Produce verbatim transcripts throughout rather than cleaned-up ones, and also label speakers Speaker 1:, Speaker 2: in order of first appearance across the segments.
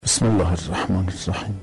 Speaker 1: بسم الله الرحمن الرحیم.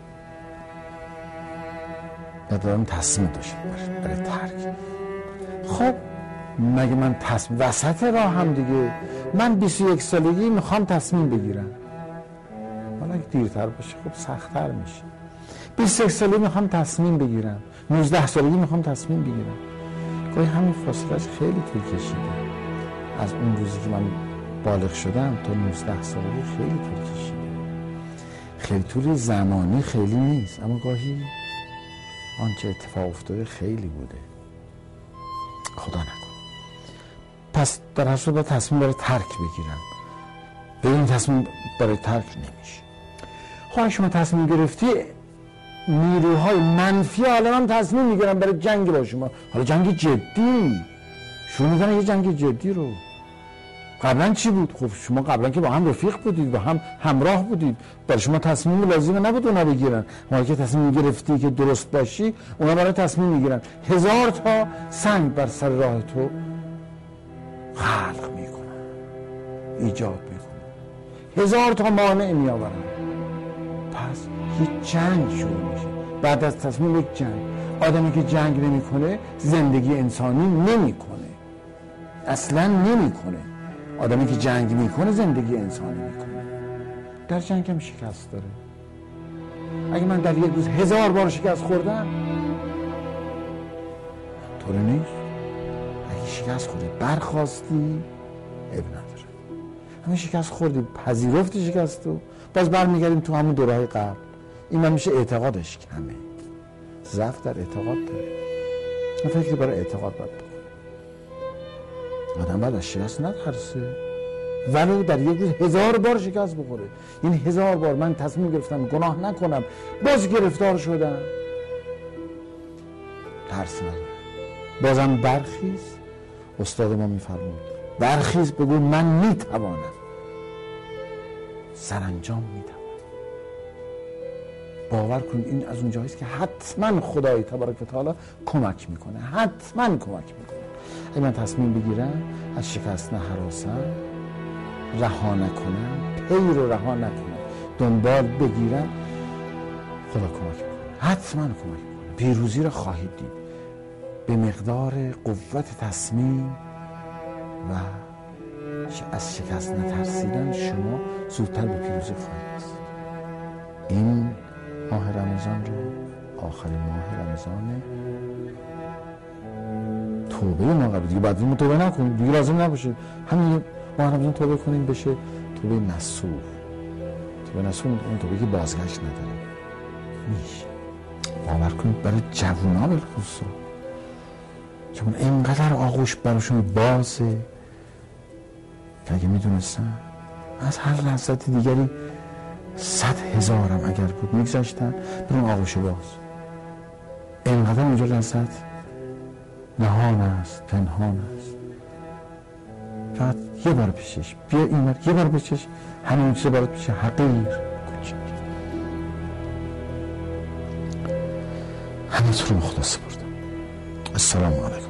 Speaker 1: دارم تصمیم داشت برای ترک. خب مگه من تصمیم وسط راه هم دیگه من بیست و یک سالگی میخوام تصمیم بگیرم، حالا اگه دیرتر باشه خب سخت‌تر میشه. بیست و یک سالگی میخوام تصمیم بگیرم، نوزده سالگی میخوام تصمیم بگیرم. گاهی همین فاصلهش خیلی طول کشیده. از اون روزی که من بالغ شدم تا نوزده سالگی خیلی طول کشیده. خیلی طول زمانی خیلی نیست، اما گاهی آنچه اتفاق افتاده خیلی بوده. خدا نکنه. پس در هر صورت باید تصمیم برای ترک بگیرم. بدون تصمیم برای ترک نمیشه. خواهی شما تصمیم گرفتی، نیروهای منفی عالم هم تصمیم میگیرن برای جنگ با شما. حالا جنگ جدی شروع میکنن، یه جنگ جدی رو. قبلا چی بود؟ خب شما قبلا که با هم رفیق بودید، با هم همراه بودید، برای شما تصمیم لازمه نبود اونا بگیرن. ما که تصمیم گرفتی که درست باشی، اونا برای تصمیم میگیرن. هزار تا سنگ بر سر راه تو خلق میکنن، ایجاد میکنن، هزار تا مانع میآورن. پس یه جنگ شروع میشه. بعد از تصمیم یک جنگ. آدمی که جنگ نمیکنه زندگی انسانی نمیکنه، اصلا نمیکنه. آدمی که جنگ میکنه زندگی انسانی میکنه. در جنگ هم شکست داره. اگه من در یک روز هزار بار شکست خوردم، طور نیست. اگه شکست خوردی برخواستی، اب نداره. همین شکست خوردی، پذیرفتی شکستو، باز برمیگردیم تو همون دورهای قبل. این من میشه اعتقادش کمه. ضعف در اعتقاد داره. من فکر برای اعتقاد باید بکنم. آدم باید از شکست نترسه، ولو در یک روز هزار بار شکست بخوره. یعنی هزار بار من تصمیم گرفتم گناه نکنم، باز گرفتار شدم، ترس نداره. بازم برخیز. استاد ما میفرمود برخیز بگو من میتوانم، سرانجام میتوانم. باور کنید این از اون جاییست که حتما خدای تبارک و تعالی کمک میکنه، حتما کمک میکنه. اگه من تصمیم بگیرم از شکست نهراسم، رها نکنم، پی رو رها نکنم، دنبال بگیرم، خدا کمک میکنه، حتما کمک میکنه. پیروزی رو خواهید دید. به مقدار قوت تصمیم و از شکست نترسیدن شما زودتر به پیروزی خواهید رسید. این ماه رمضان رو، آخرین ماه رمضانه، توبه ما قبل دیگه بعد این توبه نکنیم دیگه، لازم نباشه همین ماه رمضان توبه کنیم، بشه توبه نصوح. توبه نصوح اون توبه که بازگشت نداره. میشه باور کنید برای جوونا بالخصوص، چون اینقدر آغوش براشون بازه که اگه میدونستن از هر لحظت دیگری صد هزارم اگر بود میگذاشتن به اون آغوش باز. اینقدر اونجا لذت نهان است، پنهان است. فقط یه بار پیشش بیا این بار، یه بار پیشش همین چیز برات پیشه حقیر کوچیک. همین طور مختص بردم. السلام علیکم.